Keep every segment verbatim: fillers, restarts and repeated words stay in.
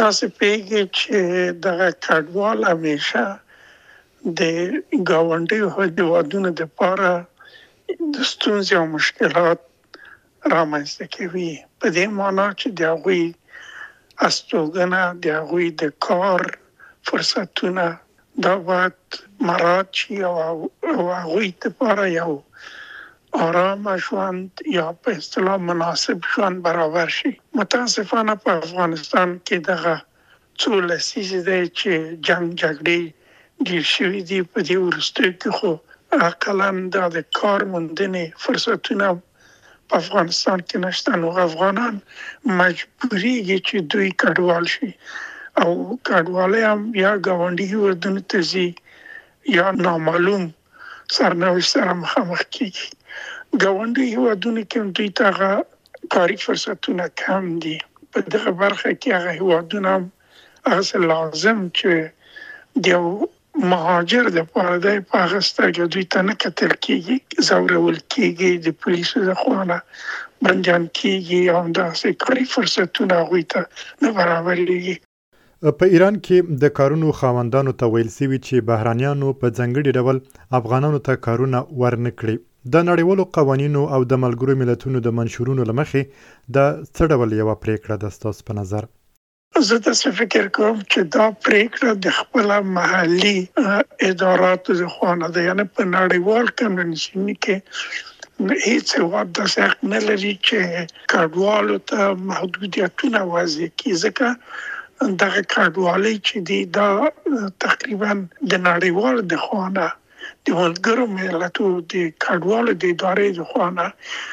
تاسو پیږئ چې دغه کډوال همیشه د ګاونډیو هیوادونو دپاره د ستونزې او مشکلات رامنځته کوي، په دې معنا چې د هغوی استوګنه، د هغوی د کار فرصتونه دا باید مراعات شي او هغوی دپاره یو آرامه ژوند یا په اصطلاح مناسب ژوند برابر شي. متاسفانه په افغانستان کې دغه څو لسیزې دی چې جنګ جګړې ډېر شوي دي. په دې وروستیو کې خو اقلا دا د کار موندنې فرصتونه په افغانستان کې نشته، نو افغانان مجبوریږي چې دوی کډوال شي او کډوالۍ هم یا ګاونډي هیوادونو ته ځي یا نامعلوم سرنوشت سره مخامخ کیږي. ګاونډي هیوادونو کې هم دوی ته هغه کاري فرصتونه کم دي. په دغه برخه کې هغه هیوادونه هم هغسې لازم چې د یو مهاجر دپاره دی په هغه سترګه دوی ته نه کتل کېږي، ځورول کېږي، د پولیسو د خوا نه بندیان کېږي او همداسې کاري فرصتونه هغوی ته نه برابرېږي. په ایران کې د کارونو خاوندانو ته ویل سوي چې بهرانیانو په ځانګړي ډول افغانانو ته کارونه ورنه کړي. د نړیوالو قوانینو او د ملګرو ملتونو د منشورونو له مخې دا څه ډول یوه پریکړه ده ستاسو په نظر؟ زه داسې فکر کوم چې دا پریکړه د خپله محلي اداراتو د خوا نه ده، یعنې په نړیوال کنونسیون کې هیڅ هېواد داسې حق نه لري چې کډوالو ته محدودیتونه وضع کړي، ځکه دغه کډوالۍ چې دي دا تقریبا د نړیوالو د خوا نه د ملګرو ملتو د کډوالو د ادارې د خوا نه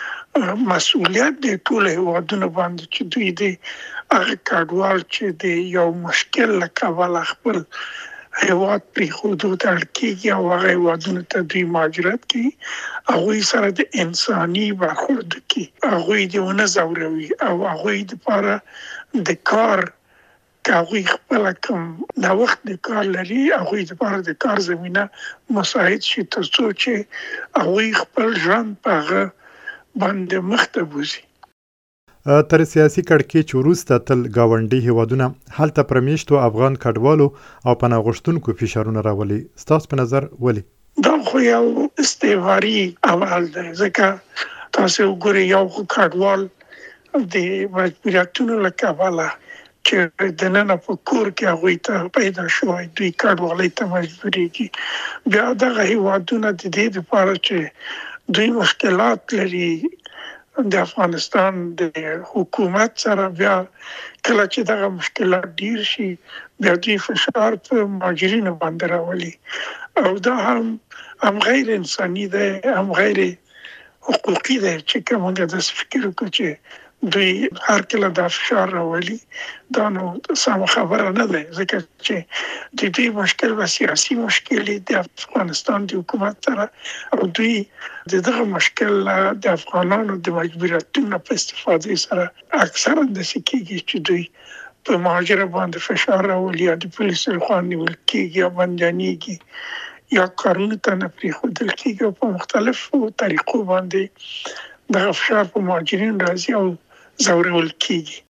مسؤلیت د ټولو هیوادونو باندې چې دوی د هغه کډوال چې د یو مشکل له کبله خپل هیواد پرېښودو ته اړ کېږي او هغه هیوادونو ته دوی مهاجرت کوي، هغوی سره د انساني برخورد کوي، هغوی دې ونه ځوروي او هغوی دپاره د کار که هغوی خپله کوم نوښت د کار لري، هغوی دپاره د کار زمینه مساعد شي تر څو چې هغوی خپل ژوند په هغه باندې مخته بوځي. تر سیاسي کړکېچ وروسته تل ګاونډي هیوادونه هلته پر میشتو افغان کډوالو او پناه غوښتونکو فشارونه راولي. ستاسو په نظر ولې؟ دا خو یو استعماري عمل دی، ځکه تاسې وګورئ یو خو کډوال د مجبوریتونو له کبله چې دننه په کور کې هغوی ته پیدا شوی دوی کډوالۍ ته مجبوریږي. بیا دغه هیوادونه د دې دپاره چې دوی مشکلات لري د افغانستان د حکومت سره، بیا کله چې دغه مشکلات ډیر شي بیا دوی فشار په مهاجرینو باندې راولي او دا هم هم غیر انساني دی، هم غیر حقوقي دی چې که موږ داسې فکر وکړو چې دوی هر کله دا فشار راولي. دا نو سمه خبره نه ده، ځکه چې د دوی مشکل به سیاسي مشکل د افغانستان د حکومت سره او دوی د دغه مشکل د افغانانو د مجبوریتونو په استفادې سره اکثرا داسې کېږي چې دوی په مهاجره باندې فشار راولي یا د پولیسو لخوا نیول کېږي یا بندیانېږي یا کارونو ته نه پرېښودل کېږي او په مختلفو طریقو باندې دغه فشار په مهاجرینو راځي او ځورول کېږي.